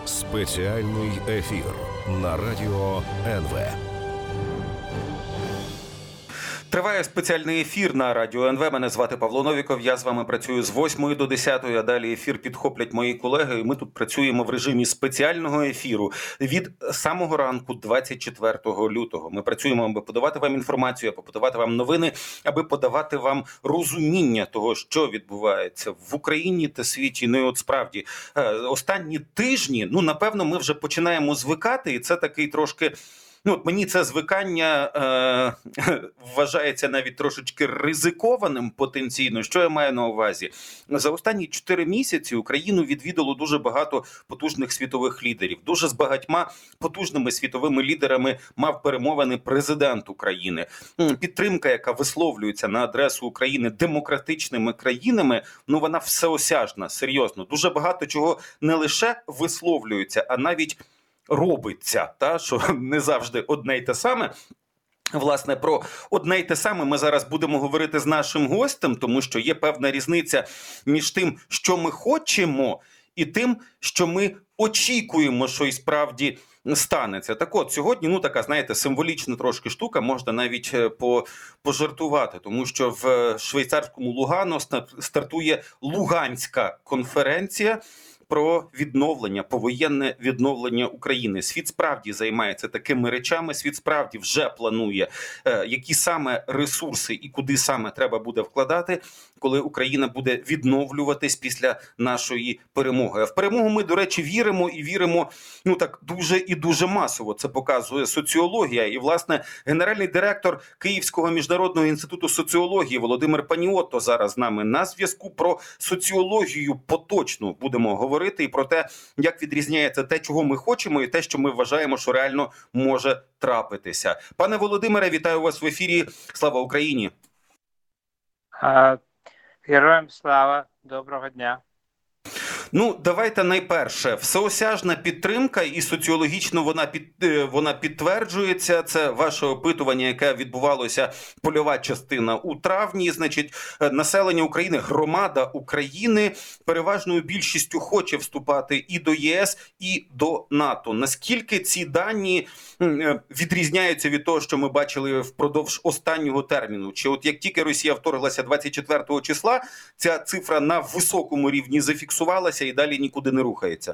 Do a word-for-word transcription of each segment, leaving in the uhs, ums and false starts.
Спеціальний ефір на радіо ен ве. Триває спеціальний ефір на радіо ен ве. Мене звати Павло Новіков. Я з вами працюю з восьмої до десятої, а далі ефір підхоплять мої колеги. І ми тут працюємо в режимі спеціального ефіру від самого ранку, двадцять четвертого лютого. Ми працюємо, аби подавати вам інформацію, аби подавати вам новини, аби подавати вам розуміння того, що відбувається в Україні та світі. Ну і от справді, останні тижні, ну, напевно, ми вже починаємо звикати, і це такий трошки... Ну, от мені це звикання е, вважається навіть трошечки ризикованим потенційно. Що я маю на увазі? За останні чотири місяці Україну відвідало дуже багато потужних світових лідерів. Дуже з багатьма потужними світовими лідерами мав перемовини президент України. Підтримка, яка висловлюється на адресу України демократичними країнами, ну вона всеосяжна, серйозно. Дуже багато чого не лише висловлюється, а навіть робиться, та, що не завжди одне й те саме. Власне, про одне й те саме ми зараз будемо говорити з нашим гостем, тому що є певна різниця між тим, що ми хочемо, і тим, що ми очікуємо, що і справді станеться. Так от, сьогодні, ну, така, знаєте, символічна трошки штука, можна навіть по, пожартувати, тому що в швейцарському Лугано стартує Луганська конференція про відновлення, повоєнне відновлення України. Світ справді займається такими речами, світ справді вже планує, е, які саме ресурси і куди саме треба буде вкладати, коли Україна буде відновлюватись після нашої перемоги. А в перемогу ми, до речі, віримо і віримо, ну так, дуже і дуже масово. Це показує соціологія. І, власне, генеральний директор Київського міжнародного інституту соціології Володимир Паніотто зараз з нами на зв'язку. Про соціологію поточну будемо говорити. І про те, як відрізняється те, чого ми хочемо, і те, що ми вважаємо, що реально може трапитися. Пане Володимире, вітаю вас в ефірі. Слава Україні! А, героям слава! Доброго дня! Ну, давайте найперше. Всеосяжна підтримка, і соціологічно вона під, вона підтверджується. Це ваше опитування, яке відбувалося, польова частина у травні. Значить, населення України, громада України переважною більшістю хоче вступати і до ЄС, і до НАТО. Наскільки ці дані відрізняються від того, що ми бачили впродовж останнього терміну? Чи от як тільки Росія вторглася двадцять четвертого числа, ця цифра на високому рівні зафіксувалася і далі нікуди не рухається?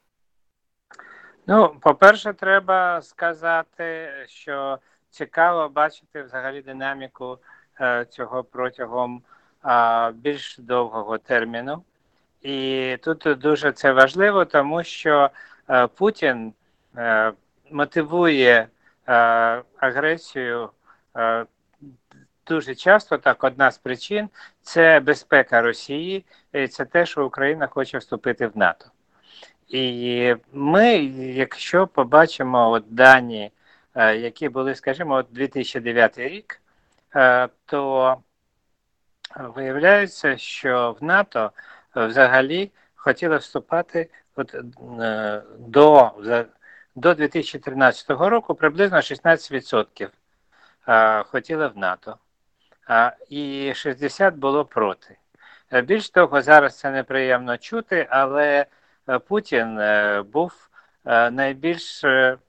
Ну, по-перше, треба сказати, що цікаво бачити взагалі динаміку е, цього протягом е, більш довгого терміну. І тут дуже це важливо, тому що е, Путін е, мотивує е, агресію е, дуже часто, так, одна з причин – це безпека Росії, і це те, що Україна хоче вступити в НАТО. І ми, якщо побачимо от дані, які були, скажімо, от дві тисячі дев'ятий рік, то виявляється, що в НАТО взагалі хотіли вступати от, до, до дві тисячі тринадцятого року приблизно шістнадцять відсотків хотіли в НАТО. І шістдесят було проти. Більш того, зараз це неприємно чути, але Путін був найбільш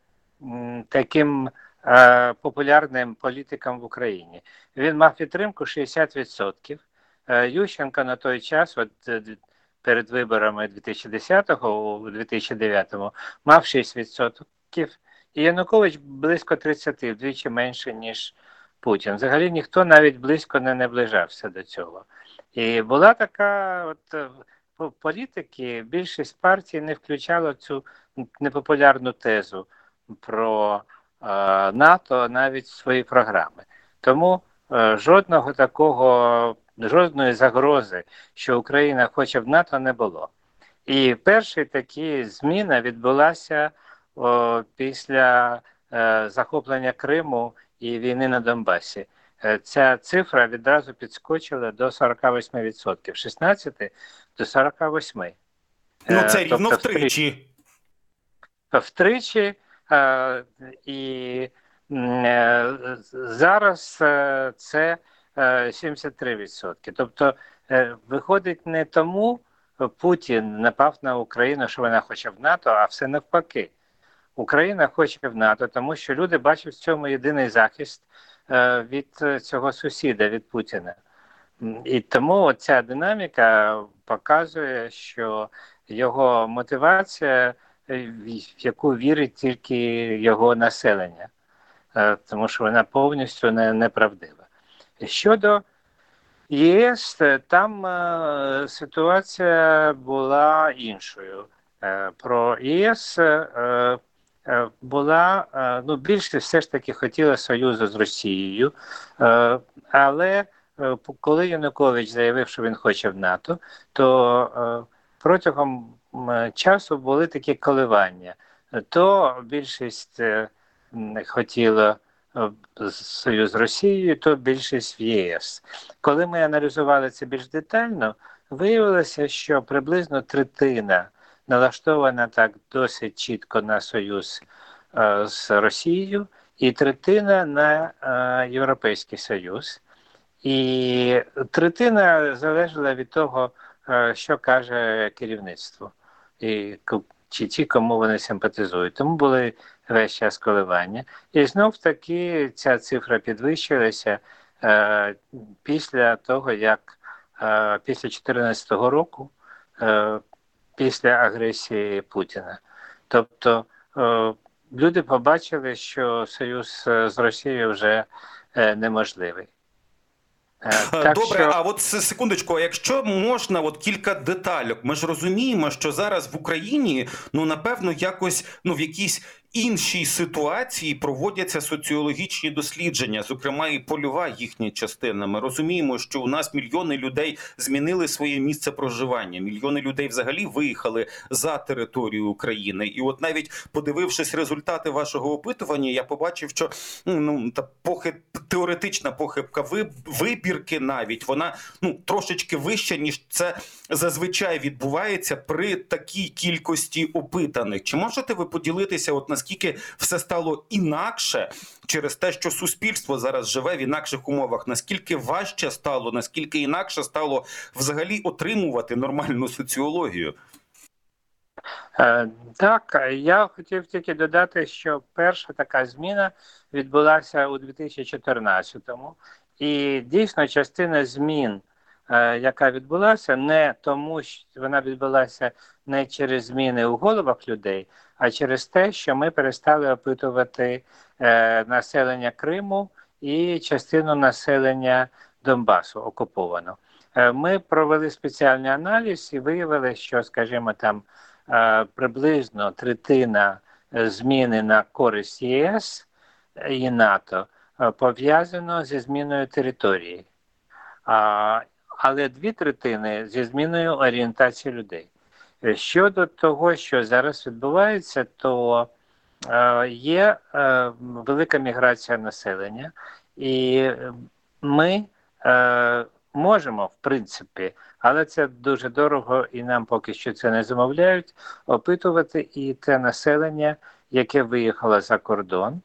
таким популярним політиком в Україні. Він мав підтримку шістдесят відсотків. Ющенко на той час, от перед виборами дві тисячі десятого, у дві тисячі дев'ятому, мав шість відсотків. І Янукович близько тридцять, вдвічі менше, ніж Путін. Взагалі ніхто навіть близько не наближався до цього. І була така от політики, більшість партій не включала цю непопулярну тезу про е, НАТО навіть в свої програми. Тому е, жодного такого, жодної загрози, що Україна хоче в НАТО, не було. І перша така зміна відбулася о, після е, захоплення Криму і війни на Донбасі. Ця цифра відразу підскочила до сорок вісім відсотків, шістнадцять до сорок вісім. Ну, це рівно тобто, втричі. Втричі. І зараз це сімдесят три відсотки. Тобто, виходить не тому, Путін напав на Україну, що вона хоче в НАТО, а все навпаки. Україна хоче в НАТО, тому що люди бачать в цьому єдиний захист від цього сусіда, від Путіна. І тому ця динаміка показує, що його мотивація, в яку вірить тільки його населення, тому що вона повністю неправдива. Щодо ЄС, там ситуація була іншою. Про ЄС була, ну, більше все ж таки хотіла союзу з Росією, але коли Янукович заявив, що він хоче в НАТО, то протягом часу були такі коливання. То більшість хотіла союз з Росією, то більшість в ЄС. Коли ми аналізували це більш детально, виявилося, що приблизно третина налаштована так досить чітко на союз е, з Росією, і третина на е, Європейський Союз. І третина залежала від того, е, що каже керівництво, і чи ті, кому вони симпатизують. Тому були весь час коливання. І знов таки ця цифра підвищилася е, після того, як е, після дві тисячі чотирнадцятого року, е, після агресії Путіна. Тобто е, люди побачили, що союз з Росією вже е, неможливий. Так, добре, що... а от секундочку, якщо можна, от кілька детальок. Ми ж розуміємо, що зараз в Україні, ну, напевно, якось, ну, в якійсь іншій ситуації проводяться соціологічні дослідження, зокрема і польова їхня частина. Ми розуміємо, що у нас мільйони людей змінили своє місце проживання, мільйони людей взагалі виїхали за територію України. І от навіть подивившись результати вашого опитування, я побачив, що ну, та похиб, теоретична похибка вибірки навіть, вона ну, трошечки вища, ніж це зазвичай відбувається при такій кількості опитаних. Чи можете ви поділитися, от наскільки все стало інакше через те, що суспільство зараз живе в інакших умовах? Наскільки важче стало, наскільки інакше стало взагалі отримувати нормальну соціологію? Так, я хотів тільки додати, що перша така зміна відбулася у дві тисячі чотирнадцятому. І дійсно частина змін, яка відбулася, не тому, що вона відбулася не через зміни у головах людей, а через те, що ми перестали опитувати е, населення Криму і частину населення Донбасу окуповано. Е, ми провели спеціальний аналіз і виявили, що, скажімо, там е, приблизно третина зміни на користь ЄС і НАТО е, пов'язано зі зміною території. А, але дві третини зі зміною орієнтації людей. Щодо того, що зараз відбувається, то е, є е, велика міграція населення, і ми е, можемо, в принципі, але це дуже дорого і нам поки що це не замовляють, опитувати і те населення, яке виїхало за кордон.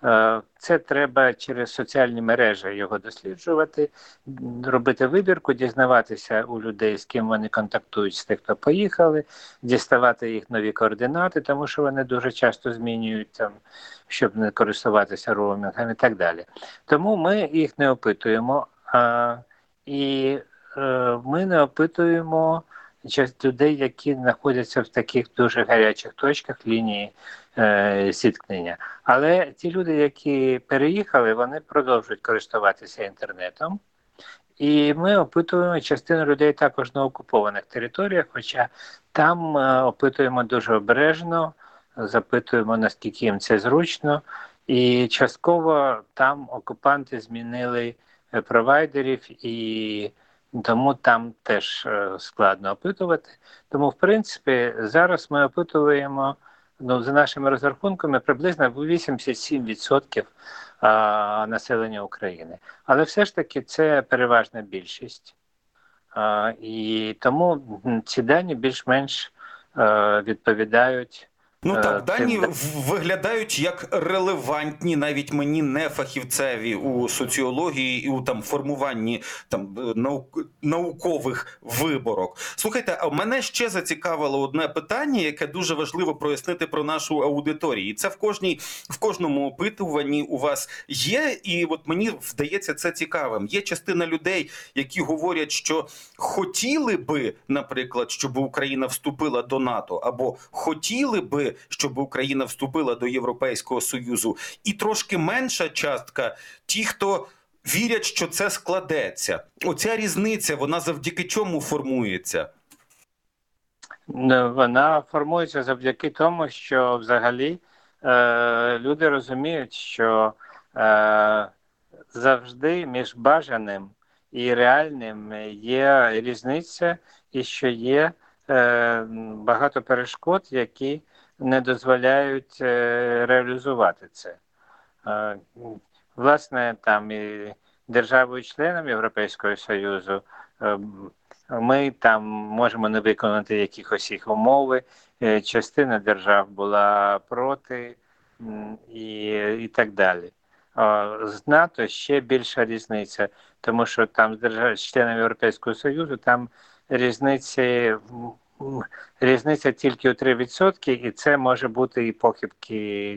Це треба через соціальні мережі його досліджувати, робити вибірку, дізнаватися у людей, з ким вони контактують, з тих, хто поїхали, діставати їх нові координати, тому що вони дуже часто змінюють, там, щоб не користуватися роумінгом і так далі. Тому ми їх не опитуємо, а, і а, ми не опитуємо людей, які знаходяться в таких дуже гарячих точках лінії е, зіткнення. Але ті люди, які переїхали, вони продовжують користуватися інтернетом. І ми опитуємо частину людей також на окупованих територіях, хоча там е, опитуємо дуже обережно, запитуємо, наскільки їм це зручно. І частково там окупанти змінили провайдерів, і тому там теж складно опитувати. Тому, в принципі, зараз ми опитуємо, ну, за нашими розрахунками, приблизно вісімдесят сім відсотків а, населення України. Але все ж таки це переважна більшість. А, і тому ці дані більш-менш а, відповідають Ну так, дані цим... виглядають як релевантні, навіть мені не фахівцеві у соціології і у там формуванні там наук, наукових виборок. Слухайте, а мене ще зацікавило одне питання, яке дуже важливо прояснити про нашу аудиторію. І це в кожній в кожному опитуванні у вас є, і от мені вдається це цікавим. Є частина людей, які говорять, що хотіли би, наприклад, щоб Україна вступила до НАТО, або хотіли би, щоб Україна вступила до Європейського Союзу. І трошки менша частка ті, хто вірять, що це складеться. Оця різниця, вона завдяки чому формується? Вона формується завдяки тому, що взагалі е, люди розуміють, що е, завжди між бажаним і реальним є різниця, і що є е, багато перешкод, які не дозволяють е, реалізувати це. Е, власне, там і державою-членом Європейського Союзу е, ми там можемо не виконати якихось їх умови, е, частина держав була проти і, і так далі. З НАТО ще більша різниця, тому що там з держав, членами Європейського Союзу там різниці Різниця тільки у три відсотки, і це може бути і похибки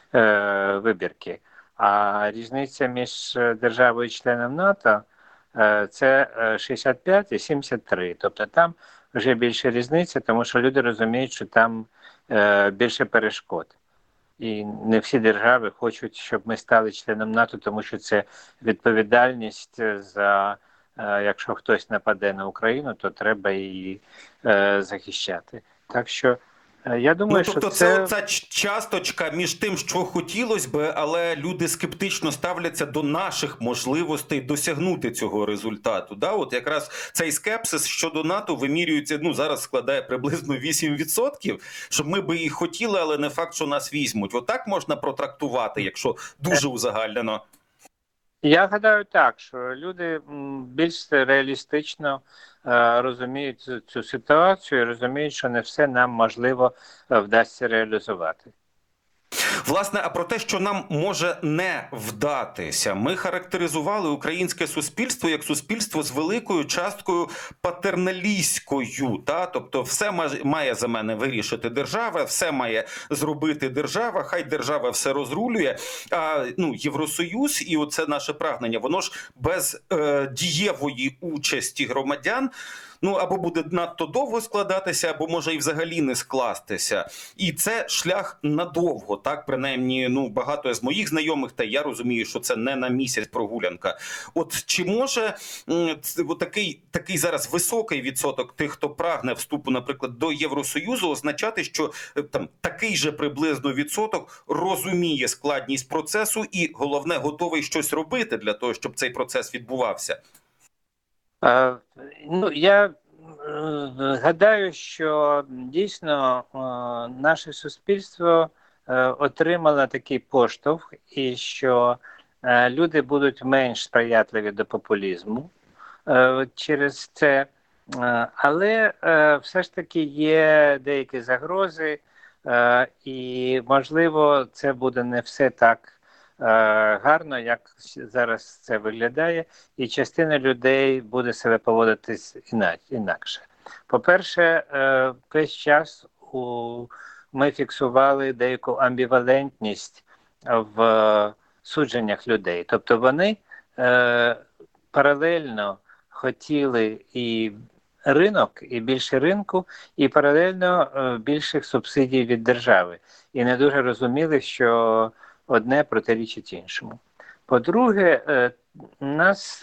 е, вибірки. А різниця між державою і членом НАТО е, це шістдесят п'ять і сімдесят три. Тобто там вже більше різниця, тому що люди розуміють, що там е, більше перешкод. І не всі держави хочуть, щоб ми стали членом НАТО, тому що це відповідальність за... Якщо хтось нападе на Україну, то треба її е, захищати. Так що я думаю, ну, тобто що це... це ця часточка між тим, що хотілося би, але люди скептично ставляться до наших можливостей досягнути цього результату. Да? От якраз цей скепсис щодо НАТО вимірюється, ну зараз складає приблизно вісім відсотків, щоб ми би і хотіли, але не факт, що нас візьмуть. Отак можна протрактувати, якщо дуже узагальнено. Я гадаю так, що люди більш реалістично е, розуміють цю ситуацію і розуміють, що не все нам можливо вдасться реалізувати. Власне, а про те, що нам може не вдатися, ми характеризували українське суспільство як суспільство з великою часткою патерналістською. Та? Тобто все має за мене вирішити держава, все має зробити держава, хай держава все розрулює. А ну, Євросоюз і оце наше прагнення, воно ж без е, дієвої участі громадян ну, або буде надто довго складатися, або може і взагалі не скластися. І це шлях надовго, так, принаймні, ну, багато з моїх знайомих, та я розумію, що це не на місяць прогулянка. От чи може от такий, такий зараз високий відсоток тих, хто прагне вступу, наприклад, до Євросоюзу, означати, що там такий же приблизно відсоток розуміє складність процесу і, головне, готовий щось робити для того, щоб цей процес відбувався? Uh, ну, я uh, гадаю, що дійсно uh, наше суспільство uh, отримало такий поштовх, і що uh, люди будуть менш сприятливі до популізму uh, через це. Uh, але uh, все ж таки є деякі загрози, uh, і, можливо, це буде не все так гарно, як зараз це виглядає, і частина людей буде себе поводитись інакше. По-перше, весь час ми фіксували деяку амбівалентність в судженнях людей. Тобто вони паралельно хотіли і ринок, і більше ринку, і паралельно більших субсидій від держави. І не дуже розуміли, що одне протирічить іншому. По-друге, у нас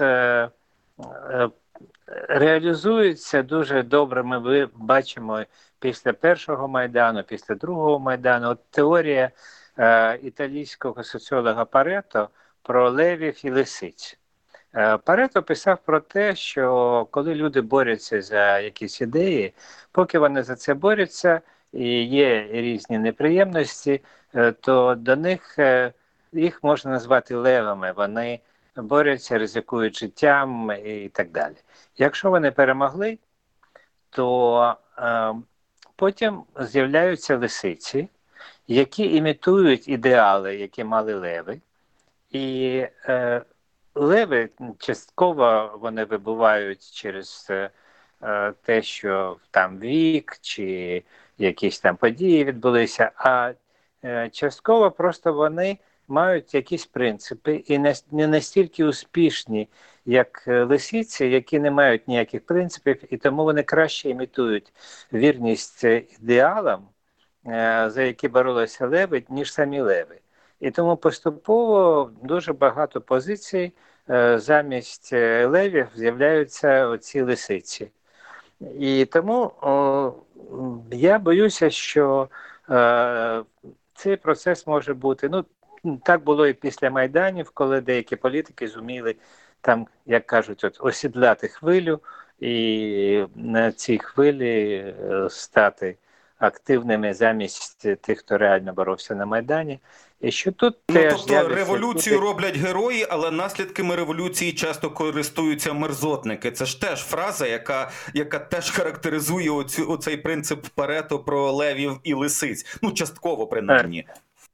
реалізується дуже добре, ми бачимо після першого Майдану, після другого Майдану, от теорія італійського соціолога Парето про левів і лисиць. Парето писав про те, що коли люди борються за якісь ідеї, поки вони за це борються, і є різні неприємності, то до них, їх можна назвати левами, вони борються, ризикують життям і так далі. Якщо вони перемогли, то е, потім з'являються лисиці, які імітують ідеали, які мали леви. І е, леви частково вони вибувають через е, те, що там вік чи якісь там події відбулися, а е, частково просто вони мають якісь принципи і не, не настільки успішні, як лисиці, які не мають ніяких принципів, і тому вони краще імітують вірність ідеалам, е, за які боролися леви, ніж самі леви. І тому поступово дуже багато позицій е, замість левів з'являються оці лисиці. І тому о, я боюся, що е, цей процес може бути. Ну, так було і після Майданів, коли деякі політики зуміли там, як кажуть, от, осідлати хвилю і на цій хвилі стати активними замість тих, хто реально боровся на Майдані. І що тут ну, теж тобто революцію люди... роблять герої, але наслідками революції часто користуються мерзотники. Це ж теж фраза, яка, яка теж характеризує оцю, оцей принцип Парето про левів і лисиць. Ну, частково, принаймні.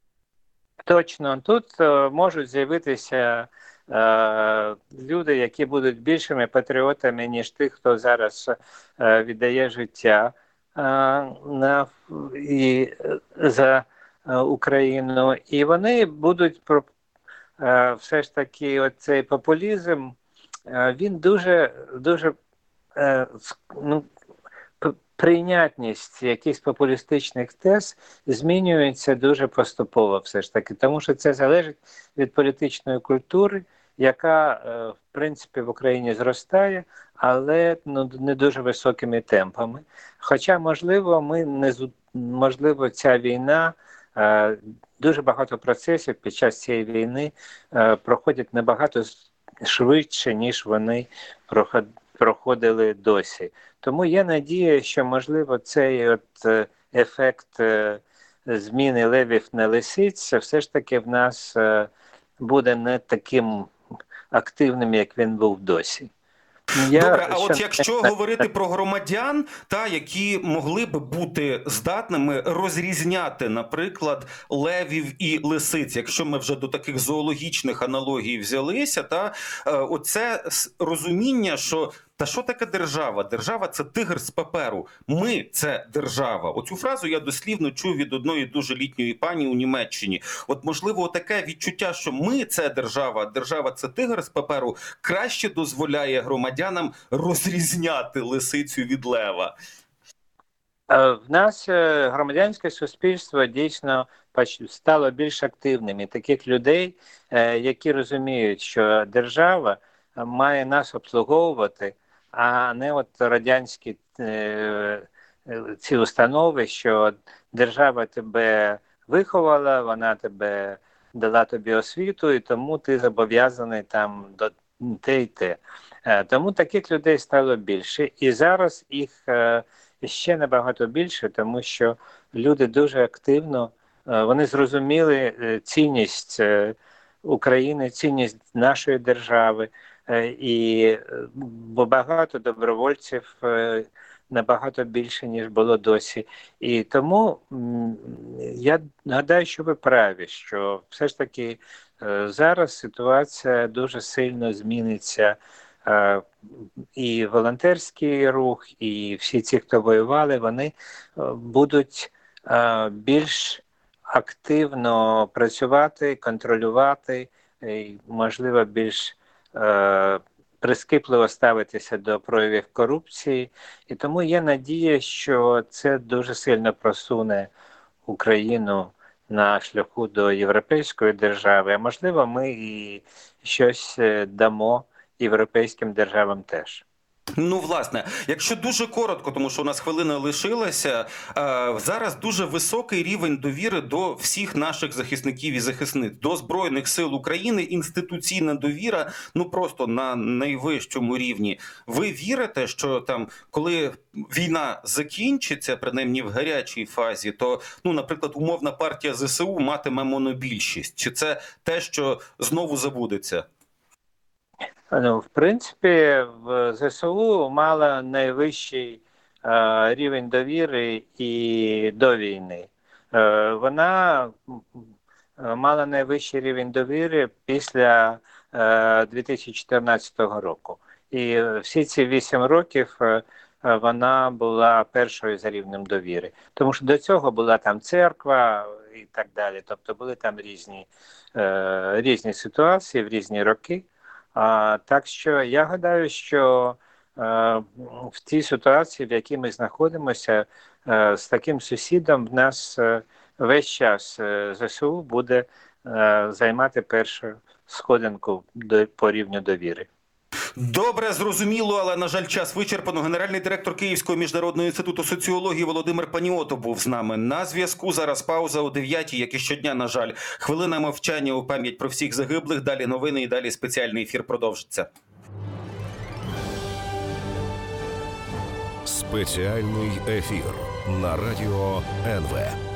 Точно. Тут е, можуть з'явитися е, люди, які будуть більшими патріотами, ніж тих, хто зараз е, віддає життя е, на, і, за Україну, і вони будуть про е, все ж таки оцей популізм, е, він дуже, дуже е, ну, прийнятність якихось популістичних тез змінюється дуже поступово все ж таки, тому що це залежить від політичної культури, яка, е, в принципі, в Україні зростає, але ну, не дуже високими темпами. Хоча, можливо, ми не можливо, ця війна, дуже багато процесів під час цієї війни проходять набагато швидше, ніж вони проходили досі. Тому є надія, що, можливо, цей от ефект зміни левів на лисиць все ж таки в нас буде не таким активним, як він був досі. Я, Добре, а от якщо говорити про громадян, та які могли б бути здатними розрізняти, наприклад, левів і лисиць, якщо ми вже до таких зоологічних аналогій взялися, та оце розуміння, що та що таке держава? Держава – це тигр з паперу. Ми – це держава. Оцю фразу я дослівно чув від одної дуже літньої пані у Німеччині. От, можливо, таке відчуття, що ми – це держава, держава – це тигр з паперу, краще дозволяє громадянам розрізняти лисицю від лева. В нас громадянське суспільство дійсно стало більш активним. І таких людей, які розуміють, що держава має нас обслуговувати, а не от радянські е, ці установи, що держава тебе виховала, вона тебе дала тобі освіту, і тому ти зобов'язаний там до те й те. Е, тому таких людей стало більше. І зараз їх е, ще набагато більше, тому що люди дуже активно, е, вони зрозуміли цінність е, України, цінність нашої держави. І бо багато добровольців набагато більше, ніж було досі. І тому я гадаю, що ви праві, що все ж таки зараз ситуація дуже сильно зміниться. І волонтерський рух, і всі ці, хто воювали, вони будуть більш активно працювати, контролювати, і, можливо, більш прискіпливо ставитися до проявів корупції. І тому є надія, що це дуже сильно просуне Україну на шляху до європейської держави. А можливо, ми і щось дамо європейським державам теж. Ну, власне, якщо дуже коротко, тому що у нас хвилина лишилася, зараз дуже високий рівень довіри до всіх наших захисників і захисниць, до Збройних сил України, інституційна довіра, ну просто на найвищому рівні. Ви вірите, що там, коли війна закінчиться, принаймні в гарячій фазі, то, ну, наприклад, умовна партія ЗСУ матиме монобільшість? Чи це те, що знову забудеться? Ну, в принципі, в ЗСУ мала найвищий е, рівень довіри і до війни. вона мала найвищий рівень довіри після дві тисячі чотирнадцятого року. І всі ці вісім років вона була першою за рівнем довіри. Тому що до цього була там церква і так далі. Тобто були там різні, різні ситуації в різні роки. А, так що я гадаю, що е, в тій ситуації, в якій ми знаходимося, е, з таким сусідом в нас е, весь час е, ЗСУ буде е, займати першу сходинку до, по рівню довіри. Добре, зрозуміло, але, на жаль, час вичерпано. Генеральний директор Київського міжнародного інституту соціології Володимир Паніотов був з нами на зв'язку. Зараз пауза о дев'ятій, як і щодня, на жаль. Хвилина мовчання у пам'ять про всіх загиблих. Далі новини і далі спеціальний ефір продовжиться. Спеціальний ефір на радіо ен ве.